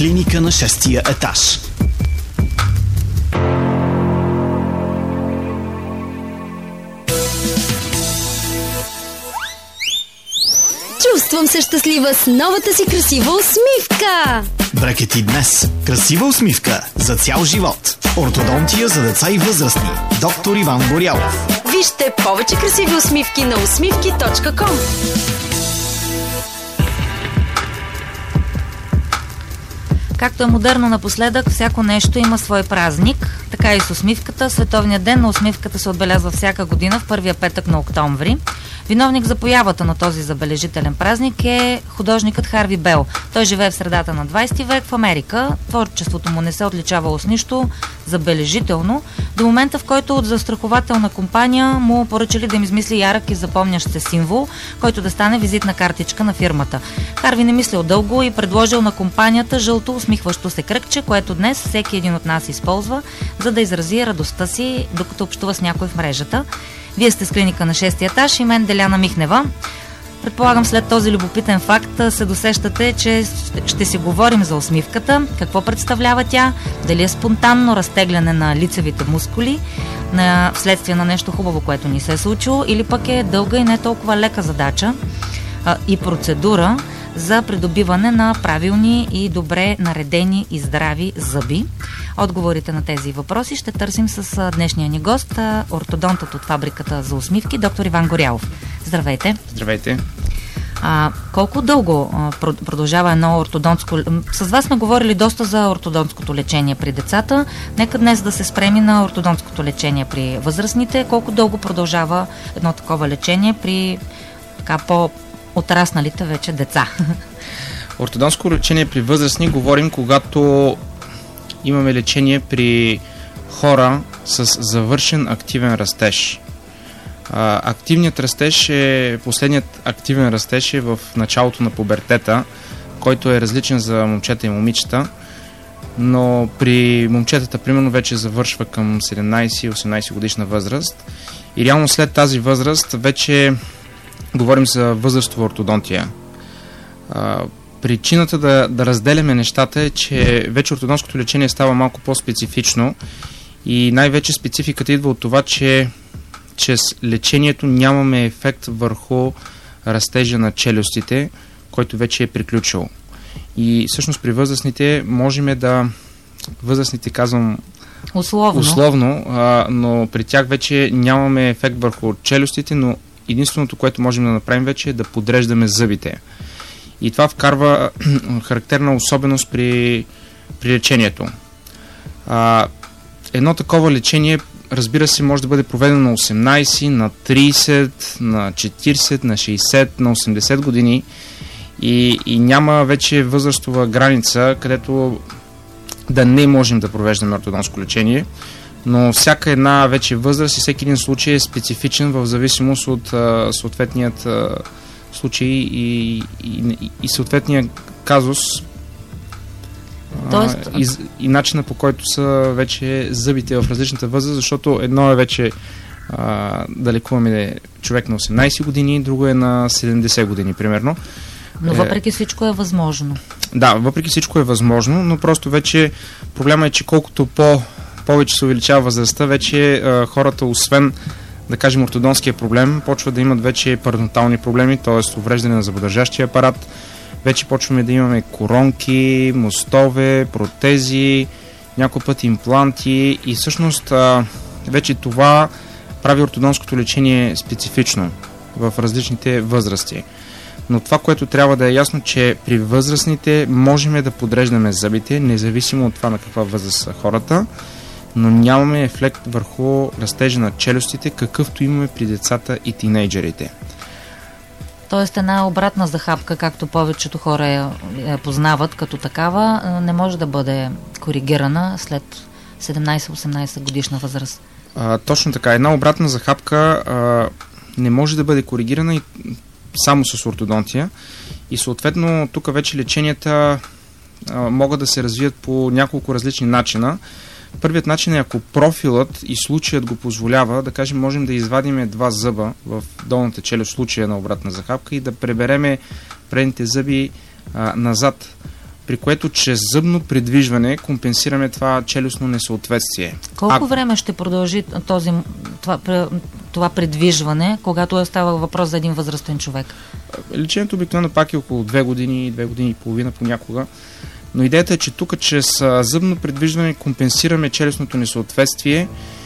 Клиника на 6-я етаж. Чувствам се щастлива с новата си красива усмивка. Брекети днес. Красива усмивка за цял живот. Ортодонтия за деца и възрастни. Доктор Иван Борялов. Вижте повече красиви усмивки на усмивки.com. Както е модерно напоследък, всяко нещо има свой празник. Така и с усмивката. Световният ден на усмивката се отбелязва всяка година в първия петък на октомври. Виновник за появата на този забележителен празник е художникът Харви Бел. Той живее в средата на 20 век в Америка. Творчеството му не се отличавало с нищо забележително, до момента, в който от застрахователна компания му поръчали да им измисли ярък и запомнящ се символ, който да стане визитна картичка на фирмата. Харви не мислил дълго и предложил на компанията жълто усмихващо се кръгче, което днес всеки един от нас използва, за да изрази радостта си, докато общува с някой в мрежата. Вие сте с Клиника на 6-ти етаж и мен Деляна Михнева. Предполагам, след този любопитен факт се досещате, че ще си говорим за усмивката, какво представлява тя, дали е спонтанно разтегляне на лицевите мускули вследствие на нещо хубаво, което ни се е случило, или пък е дълга и не толкова лека задача и процедура за придобиване на правилни и добре наредени и здрави зъби. Отговорите на тези въпроси ще търсим с днешния ни гост, ортодонтът от фабриката за усмивки, доктор Иван Горялов. Здравейте! Здравейте! Колко дълго продължава едно ортодонтско... С вас сме говорили доста за ортодонтското лечение при децата. Нека днес да се спреми на ортодонтското лечение при възрастните. Колко дълго продължава едно такова лечение при така по-отрасналите вече деца? Ортодонтско лечение при възрастни говорим, когато имаме лечение при хора с завършен активен растеж. Активният растеж последният активен растеж е в началото на пубертета, който е различен за момчета и момичета, но при момчетата примерно вече завършва към 17-18 годишна възраст и реално след тази възраст вече говорим за възрастова ортодонтия. Причината да разделяме нещата е, че вече ортодонтското лечение става малко по-специфично и най-вече спецификата идва от това, че чрез лечението нямаме ефект върху растежа на челюстите, който вече е приключил. И всъщност при възрастните можем да... Възрастните казвам условно, но при тях вече нямаме ефект върху челюстите, но единственото, което можем да направим вече е да подреждаме зъбите. И това вкарва характерна особеност при лечението. Едно такова лечение, разбира се, може да бъде проведено на 18, на 30, на 40, на 60, на 80 години и няма вече възрастова граница, където да не можем да провеждаме ортодонтско лечение, но всяка една вече възраст и всеки един случай е специфичен в зависимост от съответният случай и съответния казус. И начина, по който са вече зъбите в различната възраст, защото едно е вече да лекуваме човек на 18 години, друго е на 70 години, примерно. Но въпреки всичко е възможно. Да, въпреки всичко е възможно, но просто вече проблема е, че колкото повече се увеличава възрастта, вече хората, освен да кажем ортодонския проблем, почват да имат вече пародонтални проблеми, т.е. увреждане на зъбодържащия апарат. Вече почваме да имаме коронки, мостове, протези, някой път импланти и всъщност вече това прави ортодонтското лечение специфично в различните възрасти. Но това, което трябва да е ясно, че при възрастните можем да подреждаме зъбите, независимо от това на каква възраст са хората, но нямаме ефект върху растежа на челюстите, какъвто имаме при децата и тинейджерите. Тоест една обратна захапка, както повечето хора я познават като такава, не може да бъде коригирана след 17-18 годишна възраст. Точно така. Една обратна захапка не може да бъде коригирана и само с ортодонтия и съответно тук вече леченията могат да се развият по няколко различни начина. Първият начин е, ако профилът и случаят го позволява, да кажем, можем да извадим 2 зъба в долната челюст в случая на обратна захапка и да пребереме предните зъби назад при което чрез зъбно придвижване компенсираме това челюстно несъответствие. Колко време ще продължи това придвижване, когато става въпрос за един възрастен човек? Лечението обикновено пак е около 2 години, 2 години и половина понякога. Но идеята е, че тук чрез зъбно придвижване компенсираме челюстното несъответствие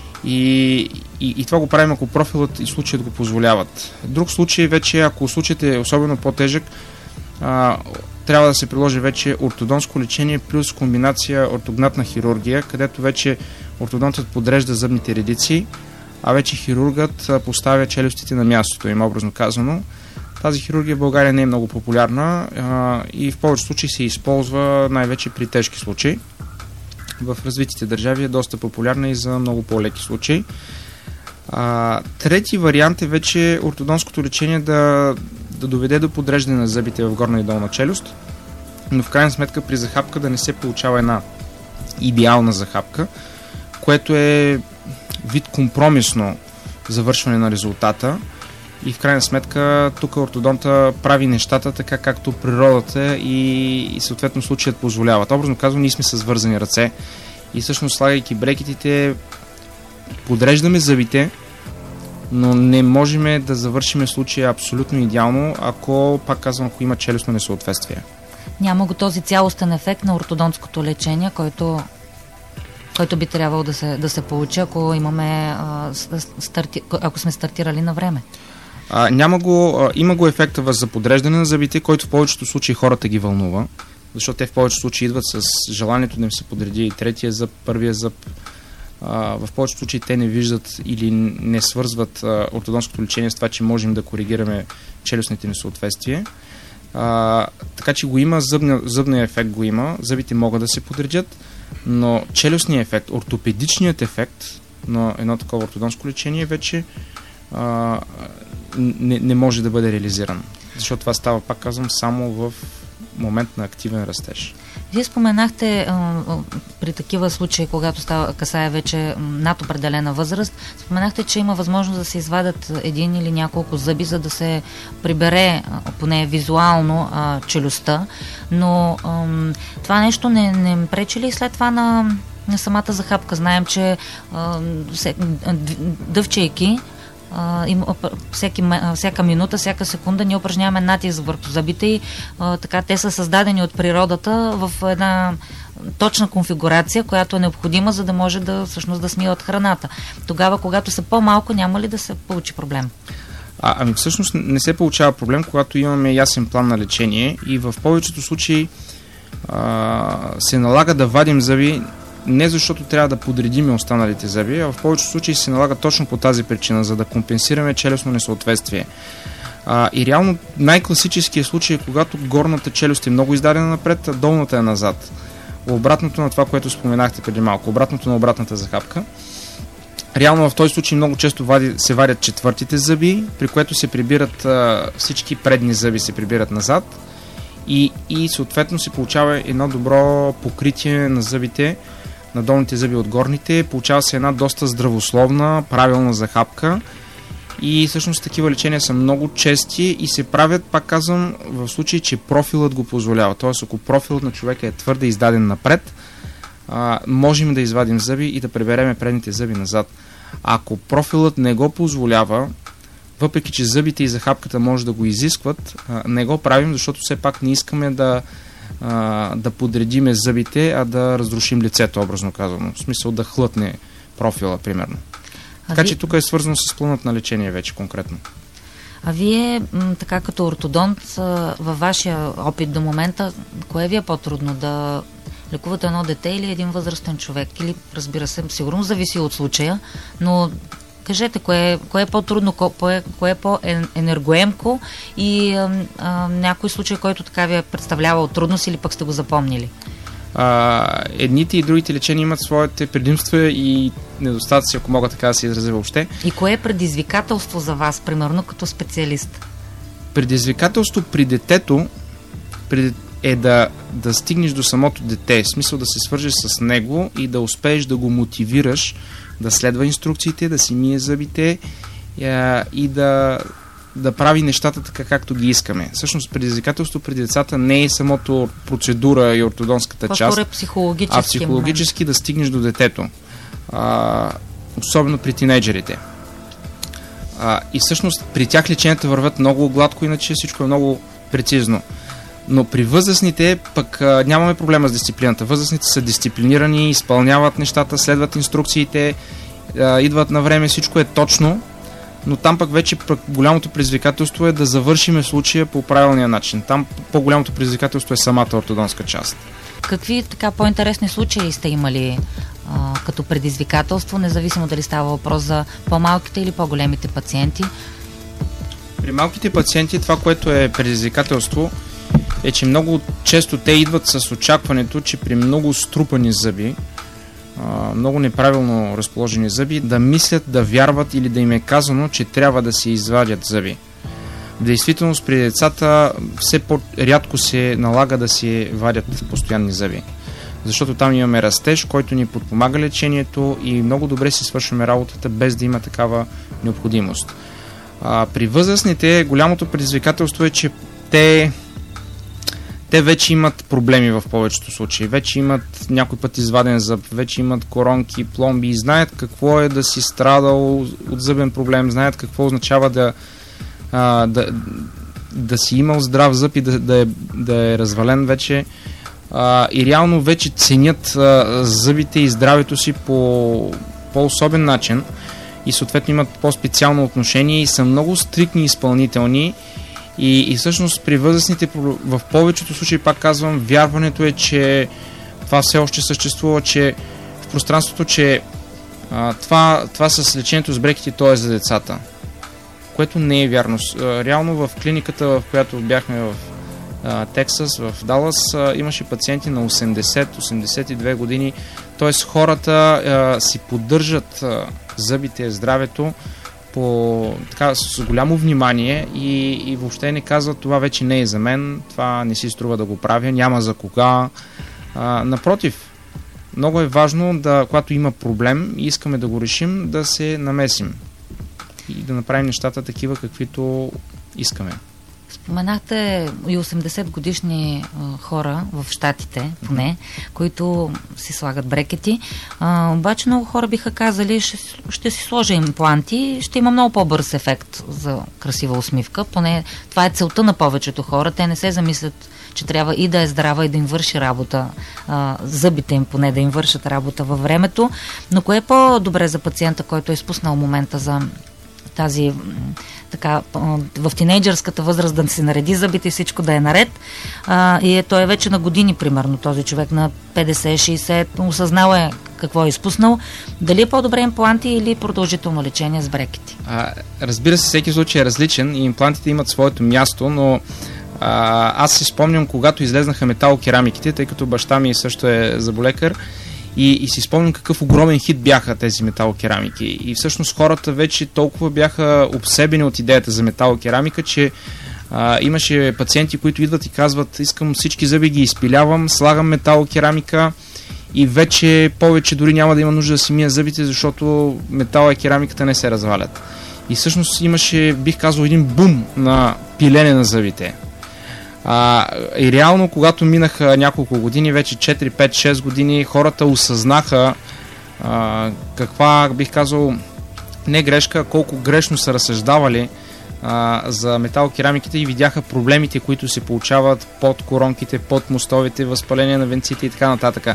и това го правим, ако профилът и случаят го позволяват. Друг случай вече, ако случаят е особено по-тежък, трябва да се приложи вече ортодонско лечение плюс комбинация ортогнатна хирургия, където вече ортодонтът подрежда зъбните редици, а вече хирургът поставя челюстите на мястото им, образно казано. Тази хирургия в България не е много популярна и в повече случаи се използва най-вече при тежки случаи. В развитите държави е доста популярна и за много по-леки случаи. Трети вариант е вече ортодонското лечение да доведе до подреждане на зъбите в горна и долна челюст, но в крайна сметка при захапка да не се получава една идеална захапка, което е вид компромисно завършване на резултата. И в крайна сметка тук ортодонта прави нещата така, както природата и съответно случаят позволяват. Образно казвам, ние сме с вързани ръце и всъщност слагайки брекетите подреждаме зъбите, но не можем да завършим случая абсолютно идеално, ако, пак казвам, ако има челюстно несъответствие. Няма го този цялостен ефект на ортодонтското лечение, който би трябвало да се получи, ако ако сме стартирали на време. Има го ефекта за подреждане на зъбите, който в повечето случаи хората ги вълнува, защото те в повечето случаи идват с желанието да им се подреди и третия зъб, първия зъб. В повечето случаи те не виждат или не свързват ортодонското лечение с това, че можем да коригираме челюстните несъответствия. Така че го има, зъбния ефект го има, зъбите могат да се подредят, но челюстният ефект, ортопедичният ефект на едно такова ортодонско лечение вече не може да бъде реализиран. Защото това става, пак казвам, само в момент на активен растеж. Вие споменахте при такива случаи, когато касае вече над определена възраст, споменахте, че има възможност да се извадят един или няколко зъби, за да се прибере поне визуално челюстта, но това нещо не пречи ли след това на самата захапка? Знаем, че дъвчейки всяка минута, всяка секунда ние упражняваме натиск върху зъбите и така те са създадени от природата в една точна конфигурация, която е необходима, за да може всъщност да смиват храната. Тогава, когато са по-малко, няма ли да се получи проблем? Всъщност не се получава проблем, когато имаме ясен план на лечение и в повечето случаи се налага да вадим зъби не защото трябва да подредим останалите зъби, а в повечето случаи се налага точно по тази причина, за да компенсираме челюстно несъответствие. И реално най-класическият случай е когато горната челюст е много издадена напред, а долната е назад. Обратното на това, което споменахте преди малко, обратното на обратната захапка. Реално в този случай много често се вадят четвъртите зъби, при което се прибират всички предни зъби се прибират назад и съответно се получава едно добро покритие на зъбите, на долните зъби от горните, получава се една доста здравословна, правилна захапка и всъщност такива лечения са много чести и се правят, пак казвам, в случай, че профилът го позволява. Тоест, ако профилът на човека е твърде издаден напред, можем да извадим зъби и да прибереме предните зъби назад. Ако профилът не го позволява, въпреки че зъбите и захапката може да го изискват, не го правим, защото все пак не искаме да подредиме зъбите, а да разрушим лицето, образно казано. В смисъл да хлътне профила, примерно. Така че тук е свързано с планът на лечение вече конкретно. А вие, така като ортодонт, във вашия опит до момента, кое ви е по-трудно? Да лекувате едно дете или един възрастен човек? Или, разбира се, сигурно зависи от случая, но кажете, кое е по-трудно, кое е по-енергоемко и някой случай, който така ви е представлявал трудност или пък сте го запомнили? Едните и другите лечения имат своите предимства и недостатъци, ако мога така да се изразя въобще. И кое е предизвикателство за вас, примерно, като специалист? Предизвикателство при детето е да стигнеш до самото дете, в смисъл да се свържеш с него и да успееш да го мотивираш да следва инструкциите, да си мие зъбите и да да прави нещата така, както ги искаме. Всъщност предизвикателство при децата не е самото процедура и ортодонската част, а психологически да стигнеш до детето. Особено при тинейджерите. И всъщност при тях леченията върват много гладко, иначе всичко е много прецизно. Но при възрастните пък нямаме проблема с дисциплината. Възрастните са дисциплинирани, изпълняват нещата, следват инструкциите, идват на време, всичко е точно, но там пък вече голямото предизвикателство е да завършиме случая по правилния начин. Там по-голямото предизвикателство е самата ортодонска част. Какви така по-интересни случаи сте имали като предизвикателство, независимо дали става въпрос за по-малките или по-големите пациенти? При малките пациенти това, което е предизвикателство, е, че много често те идват с очакването, че при много струпани зъби, много неправилно разположени зъби, да мислят, да вярват или да им е казано, че трябва да се извадят зъби. В действителност при децата все по-рядко се налага да се вадят постоянни зъби. Защото там имаме растеж, който ни подпомага лечението и много добре си свършваме работата без да има такава необходимост. При възрастните голямото предизвикателство е, че те вече имат проблеми в повечето случаи. Вече имат някой път изваден зъб, вече имат коронки, пломби и знаят какво е да си страдал от зъбен проблем, знаят какво означава да си имал здрав зъб и да е развален вече. И реално вече ценят зъбите и здравето си по особен начин и съответно имат по-специално отношение и са много стриктни и изпълнителни. И всъщност при възрастните в повечето случаи, пак казвам, вярването е, че това все още съществува, че в пространството, че това с лечението с брекети, то е за децата. Което не е вярно. Реално в клиниката, в която бяхме в Тексас, в Далас, имаше пациенти на 80-82 години, т.е. хората си поддържат зъбите, здравето с голямо внимание и въобще не казват, това вече не е за мен, това не си струва да го правя, няма за кога. Напротив, много е важно, когато има проблем и искаме да го решим, да се намесим и да направим нещата такива, каквито искаме. Споменахте и 80 годишни хора в Щатите, поне, които си слагат брекети. Обаче много хора биха казали, ще си сложа импланти, ще има много по-бърз ефект за красива усмивка. Поне това е целта на повечето хора. Те не се замислят, че трябва и да е здрава и да им върши работа, зъбите им поне да им вършат работа във времето. Но кое е по-добре за пациента, който е изпуснал момента за тази така, в тинейджърската възраст да се нареди зъбите и всичко да е наред. И той е вече на години, примерно, този човек на 50-60, осъзнал е какво е изпуснал. Дали е по-добре импланти или продължително лечение с брекети? Разбира се, всеки случай е различен и имплантите имат своето място, но аз си спомням, когато излезнаха металокерамиките, тъй като баща ми също е зъболекар, и си спомням какъв огромен хит бяха тези металокерамики. И всъщност хората вече толкова бяха обсебени от идеята за металокерамика, че имаше пациенти, които идват и казват, искам всички зъби ги изпилявам, слагам металокерамика и вече повече дори няма да има нужда да си мия зъбите, защото метала и керамиката не се развалят. И всъщност имаше, бих казал, един бум на пилене на зъбите. И реално, когато минаха няколко години, вече 4, 5, 6 години, хората осъзнаха каква, бих казал, не грешка, колко грешно са разсъждавали за металокерамиките и видяха проблемите, които се получават под коронките, под мостовете, възпаление на венците и така нататък.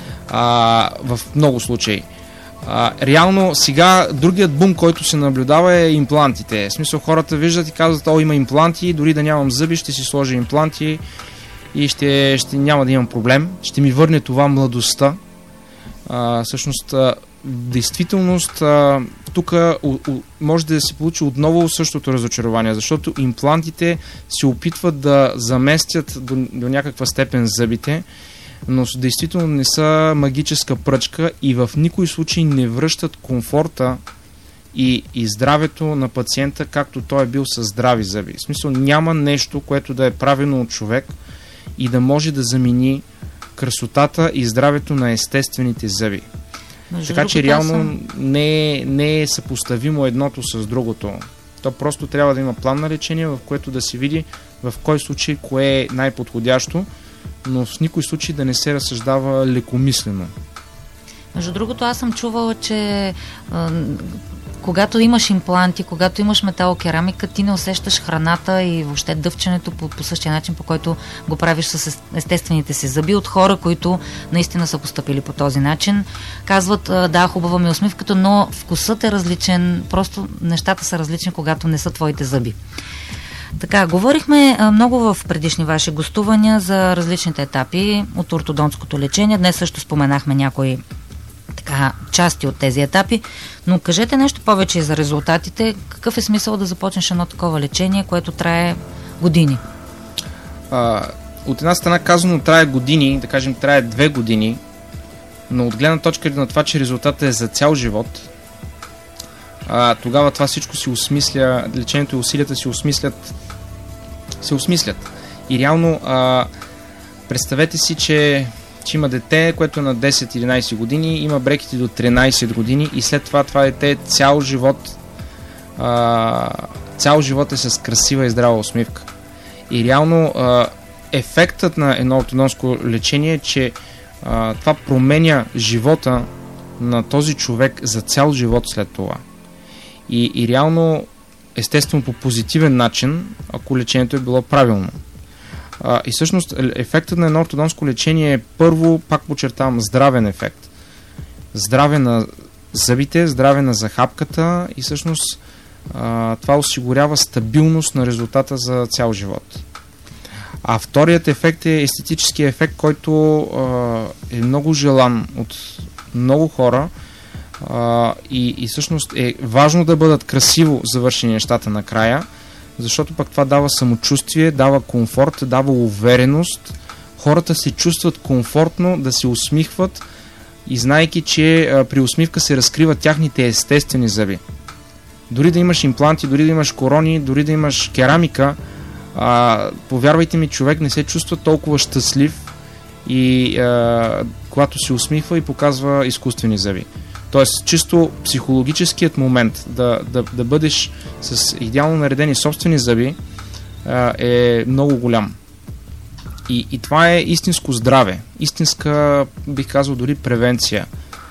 В много случаи. Реално сега другият бум, който се наблюдава, е имплантите. В смисъл, хората виждат и казват, има импланти, дори да нямам зъби, ще си сложа импланти и ще няма да имам проблем. Ще ми върне това младостта. Всъщност, в действителност, тук може да се получи отново същото разочарование, защото имплантите се опитват да заместят до някаква степен зъбите, но действително не са магическа пръчка и в никой случай не връщат комфорта и здравето на пациента, както той е бил със здрави зъби. В смисъл, няма нещо, което да е правено от човек и да може да замени красотата и здравето на естествените зъби. Така че реално не е съпоставимо едното с другото. То просто трябва да има план на лечение, в което да се види в кой случай кое е най-подходящо, но в никой случай да не се разсъждава лекомислено. Между другото, аз съм чувала, че когато имаш импланти, когато имаш металокерамика, ти не усещаш храната и въобще дъвченето по същия начин, по който го правиш с естествените си зъби, от хора, които наистина са постъпили по този начин. Казват, да, хубава ми усмивката, но вкусът е различен, просто нещата са различни, когато не са твоите зъби. Така, говорихме много в предишни ваши гостувания за различните етапи от ортодонтското лечение. Днес също споменахме някои части от тези етапи, но кажете нещо повече за резултатите. Какъв е смисъл да започнеш едно такова лечение, което трае години? От една страна казано трае години, да кажем трае 2 години, но от гледна точка на това, че резултатът е за цял живот, тогава това всичко се осмисля, лечението и усилията се осмислят. И реално представете си, че има дете, което е на 10-11 години, има брекети до 13 години и след това дете цял живот е с красива и здрава усмивка. И реално ефектът на едно ортодонско лечение е, че това променя живота на този човек за цял живот след това. И реално, естествено по позитивен начин, ако лечението е било правилно. И всъщност ефектът на едно ортодонско лечение е първо, пак подчертавам, здравен ефект. Здраве на зъбите, здраве на захапката и всъщност това осигурява стабилност на резултата за цял живот. А вторият ефект е естетическия ефект, който е много желан от много хора и всъщност е важно да бъдат красиво завършени нещата накрая, защото пък това дава самочувствие, дава комфорт, дава увереност. Хората се чувстват комфортно да се усмихват и знайки, че при усмивка се разкриват тяхните естествени зъби. Дори да имаш импланти, дори да имаш корони, дори да имаш керамика, повярвайте ми, човек не се чувства толкова щастлив и когато се усмихва и показва изкуствени зъби. Тоест, чисто психологическият момент да бъдеш с идеално наредени собствени зъби е много голям. И това е истинско здраве. Истинска, бих казал, дори превенция.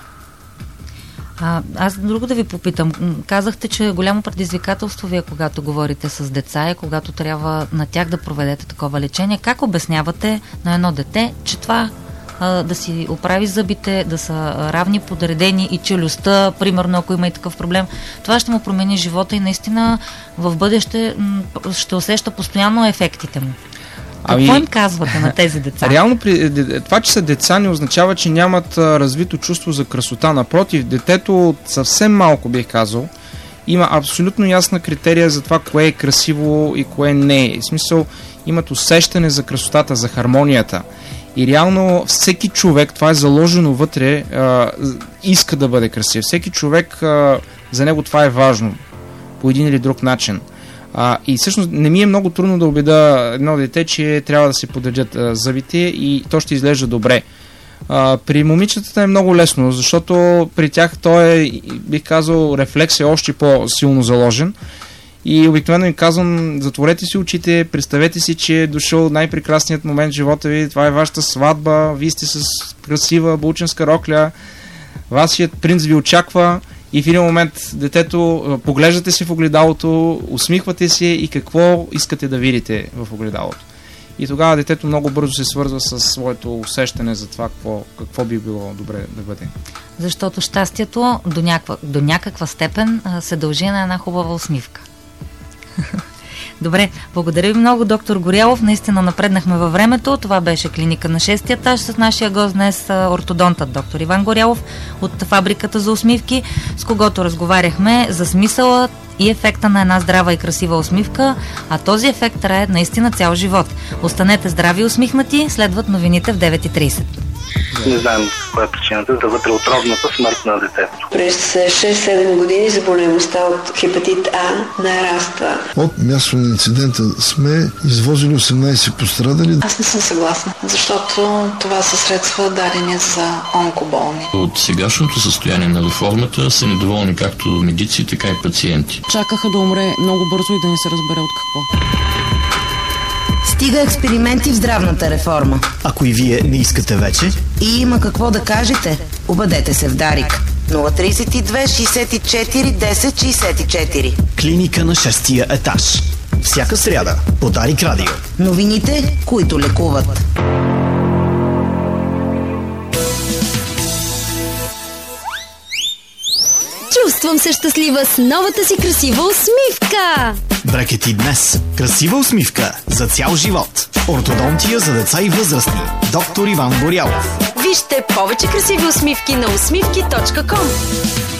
Аз друго да ви попитам. Казахте, че голямо предизвикателство вие, когато говорите с деца и когато трябва на тях да проведете такова лечение. Как обяснявате на едно дете, че това да си оправи зъбите, да са равни, подредени и челюстта, примерно, ако има и такъв проблем, това ще му промени живота и наистина в бъдеще ще усеща постоянно ефектите му. Какво им казвате на тези деца? Реално, това, че са деца, не означава, че нямат развито чувство за красота. Напротив, детето съвсем малко, бих казал, има абсолютно ясна критерия за това, кое е красиво и кое не е. В смисъл, имат усещане за красотата, за хармонията. И реално всеки човек, това е заложено вътре, иска да бъде красив. Всеки човек, за него това е важно, по един или друг начин. И всъщност не ми е много трудно да убеда едно дете, че трябва да се подредят зъбите и то ще изглежда добре. При момичетата е много лесно, защото при тях бих казал, рефлекс е още по-силно заложен. И обикновено им казвам, затворете си очите, представете си, че е дошъл най-прекрасният момент в живота ви, това е вашата сватба, вие сте с красива булченска рокля, вашият принц ви очаква и в един момент детето, поглеждате се в огледалото, усмихвате се и какво искате да видите в огледалото. И тогава детето много бързо се свързва с своето усещане за това какво би било добре да бъде. Защото щастието до някаква степен се дължи на една хубава усмивка. Добре, благодаря ви много, доктор Горялов. Наистина напреднахме във времето. Това беше клиника на 6-ти етаж с нашия гост днес, ортодонтът доктор Иван Горялов от фабриката за усмивки, с когото разговаряхме за смисъла и ефекта на една здрава и красива усмивка, а този ефект трае наистина цял живот. Останете здрави и усмихнати, следват новините в 9:30. Не знаем каква е причината за вътреутробната смърт на детето. През 6-7 години заболеваемостта от хепатит А нараства. От място на инцидента сме извозили 18 пострадали. Аз не съм съгласна, защото това са средства дадени за онкоболни. От сегашното състояние на реформата са недоволни както медици, така и пациенти. Чакаха да умре много бързо и да не се разбере от какво. Стига експерименти в здравната реформа. Ако и вие не искате вече и има какво да кажете, обадете се в Дарик. 032 64 10 64. Клиника на 6-тия етаж. Всяка сряда по Дарик Радио. Новините, които лекуват. Чувствам се щастлива с новата си красива усмивка. Брекети днес. Красива усмивка за цял живот. Ортодонтия за деца и възрастни. Доктор Иван Борялов. Вижте повече красиви усмивки на усмивки.com.